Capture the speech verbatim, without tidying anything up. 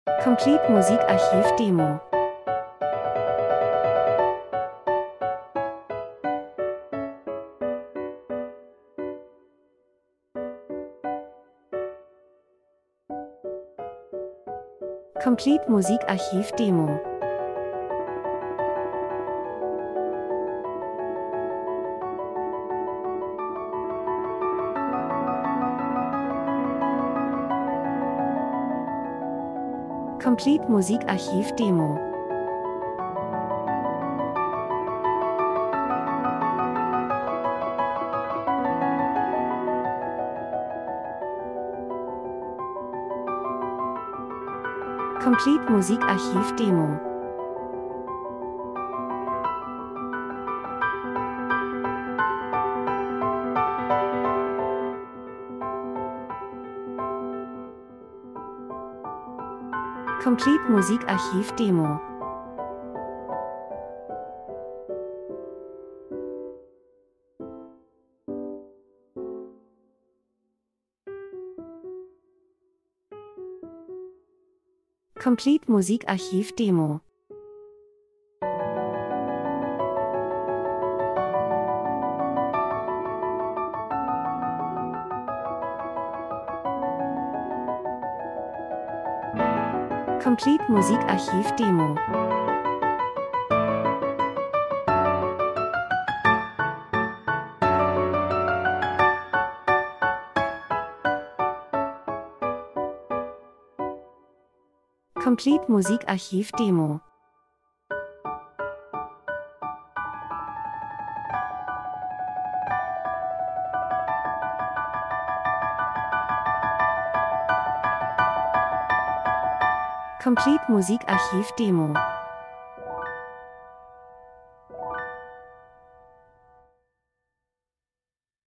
Complete Musikarchiv Demo. Complete Musikarchiv Demo. Complete Musikarchiv Demo. Complete Musikarchiv Demo. Complete Musikarchiv Demo. Complete Musikarchiv Demo. Complete Musikarchiv Demo. Complete Musikarchiv Demo. Complete Musikarchiv Demo.